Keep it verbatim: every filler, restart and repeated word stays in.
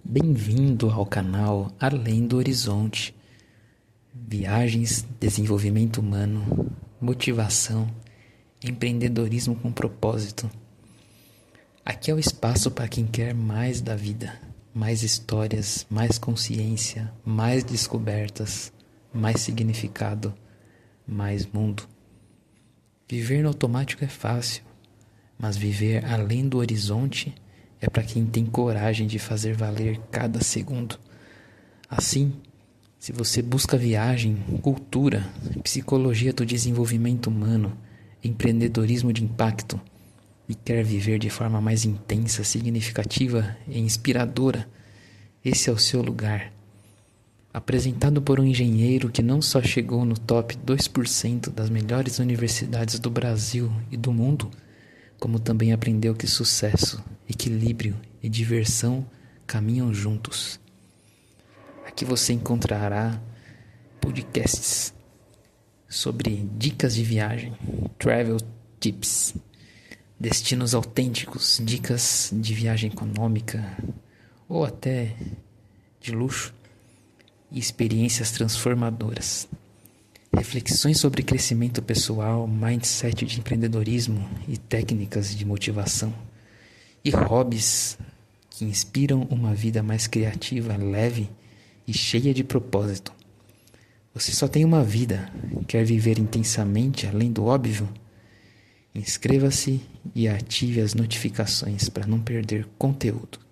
Bem-vindo ao canal Além do Horizonte. Viagens, desenvolvimento humano, motivação, empreendedorismo com propósito. Aqui é o espaço para quem quer mais da vida, mais histórias, mais consciência, mais descobertas, mais significado, mais mundo. Viver no automático é fácil, mas viver além do horizonte é para quem tem coragem de fazer valer cada segundo. Assim, se você busca viagem, cultura, psicologia do desenvolvimento humano, empreendedorismo de impacto e quer viver de forma mais intensa, significativa e inspiradora, esse é o seu lugar. Apresentado por um engenheiro que não só chegou no top dois por cento das melhores universidades do Brasil e do mundo, como também aprendeu que sucesso, equilíbrio e diversão caminham juntos. Aqui você encontrará podcasts sobre dicas de viagem, travel tips, destinos autênticos, dicas de viagem econômica ou até de luxo e experiências transformadoras. Reflexões sobre crescimento pessoal, mindset de empreendedorismo e técnicas de motivação. E hobbies que inspiram uma vida mais criativa, leve e cheia de propósito. Você só tem uma vida, quer viver intensamente além do óbvio? Inscreva-se e ative as notificações para não perder conteúdo.